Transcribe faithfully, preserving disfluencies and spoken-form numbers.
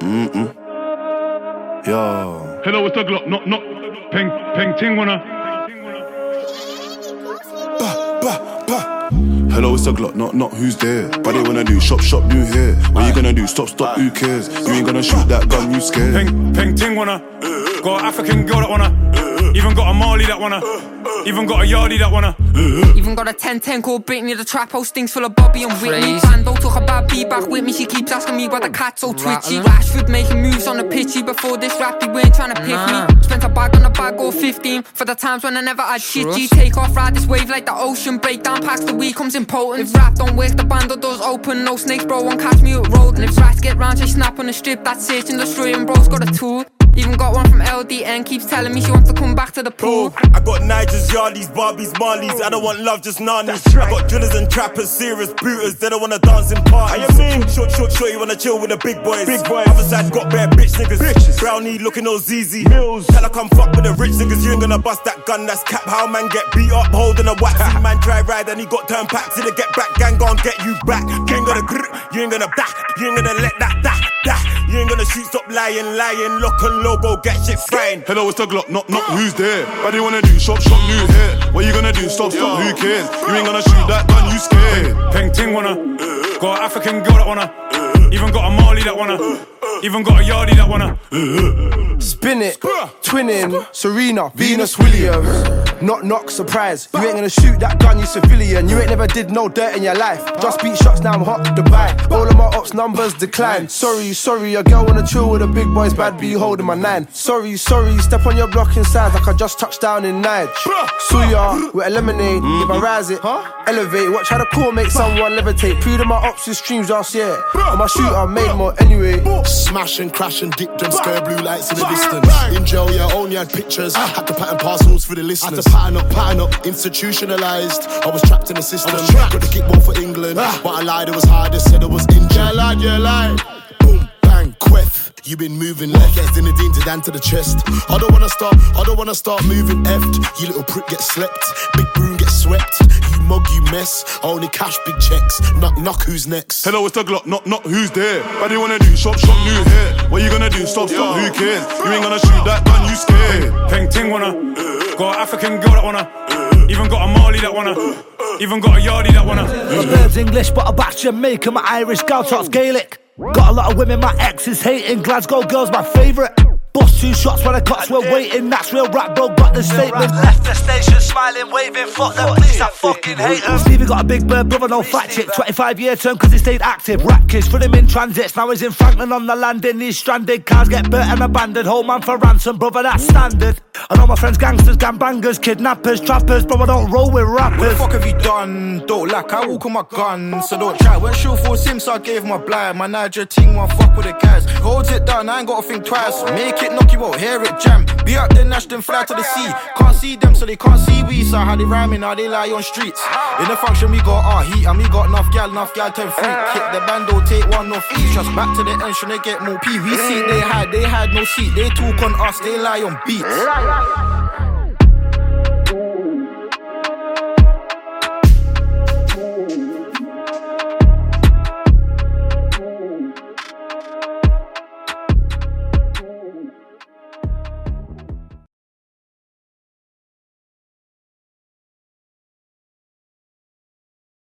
Mm-mm. Yo. Hello, it's the Glock. Not, not. Peng, peng, ting, wanna. Bah, bah, bah. Hello, it's the Glock. Not, not who's there. What they wanna do? Shop, shop, new here. What you gonna do? Stop, stop, who cares? You ain't gonna shoot that gun, you scared. Peng, peng, ting, wanna. Got an African girl that wanna. Even got a Marley that wanna. Even got a Yardie that wanna. Even got a ten ten called Britney. The trap house stinks full of Bobby and Whitney. Bando talk about be back with me. She keeps asking me why the cat's so twitchy. Rashford making moves on the pitchy. Before this rap, they weren't trying to pick nah. me. Spent a bag on a bag or fifteen for the times when I never had shit. G take off, ride this wave like the ocean. Break down past the weed comes impotent. If rap don't work, the bando doors open. No snakes, bro, won't catch me at road. And if rats get round, they snap on the strip. That's search and destroy. And bro's got a tool. Even got one from L D N, keeps telling me she wants to come back to the pool. I got Nigers, Yardies, Barbies, Marlies. I don't want love, just nannies. Right. I got drillers and trappers, serious booters. They don't wanna dance in parties. I mean, short, short, short, you wanna chill with the big boys. Big boys. Other side got bare bitch niggas. Bitches. Brownie looking all Z Z. Mills. Tell her come fuck with the rich niggas. You ain't gonna bust that gun, that's cap. How man get beat up, holding a wax. Man try ride and he got turned back. See the get back gang gon' get you back. You ain't gonna grr, you ain't gonna back. You ain't gonna let that, that, that. You ain't gonna shoot, stop lying, lying. Lock and logo, get shit frying. Hello, it's the Glock, not, not who's there. What they wanna do? Shop, shop, new here. What you gonna do? Stop, stop, who cares? You ain't gonna shoot that gun, you scared. Peng, ting, wanna. Got an African girl that wanna. Even got a Marley that wanna. Even got a Yardie that wanna. Spin it, twinning, Serena, Venus Williams. Knock, knock, surprise. You ain't gonna shoot that gun, you civilian. You ain't never did no dirt in your life. Just beat shots, now I'm hot, Dubai. All of my ops numbers decline. Sorry, sorry, your girl wanna chill with the big boys, bad B holding my nine. Sorry, sorry, step on your block inside like I just touched down in Nige. Suya, with a lemonade, if I rise it, elevate. Watch how the core make someone levitate. Pre to my ops with streams last year. And my shooter made more anyway. Smash and crash and dipped them scare blue lights in the distance. In jail, yeah, only had pictures. Had to pattern parcels for the listeners. Had to pattern up, pattern up, institutionalized. I was trapped in the system. Got the kickball for England, but I lied, it was hard. They said it was injured. Yeah, lied, yeah, lied. Boom, bang, quiff. You been moving left, yes, in the dean to down to the chest. I don't wanna start, I don't wanna start moving effed. You little prick get slept, big broom get swept. You mug, you mess, only cash, big checks. Knock, knock, who's next? Hello, it's the Glock, not, not who's there. What they wanna do? Shop, shop, new here. What you gonna do? Stop, stop, who cares? You ain't gonna shoot that gun, you scared. Peng, ting, wanna. Got an African girl that wanna. Even got a Marley that wanna. Even got a Yardie that wanna. My bird's English, but I'm back Jamaican. My Irish gal talks Gaelic. Got a lot of women my ex is hating. Glasgow girls my favourite. Bust two shots when the cops were waiting. That's real rap, bro, got the statement. Left the station smiling, waving. Fuck them police, I fucking hate them. Stevie got a big bird, brother, no fat chick. twenty-five year term cause he stayed active. Rap kids for him in transits. Now he's in Franklin on the landing. These stranded cars get burnt and abandoned. Hold man for ransom, brother, that's standard. I know my friends gangsters, gangbangers, kidnappers, trappers. Bro, I don't roll with rappers. What the fuck have you done? Don't like I walk on my gun, so don't try. When shoot for Sims, so I gave my blind. My Niger ting won't fuck with the guys. Holds it down, I ain't gotta think twice. Make it knock, you won't hear it jam. Be up there, Nash, then fly to the sea. Can't see them, so they can't see we. So how they rhyming, how they lie on streets. In the function, we got our heat, and we got enough gal, enough gal to freak. Hit the bando, take one off each. Just back to the entrance, they get more pee. We see they had, they had no seat. They talk on us, they lie on beats.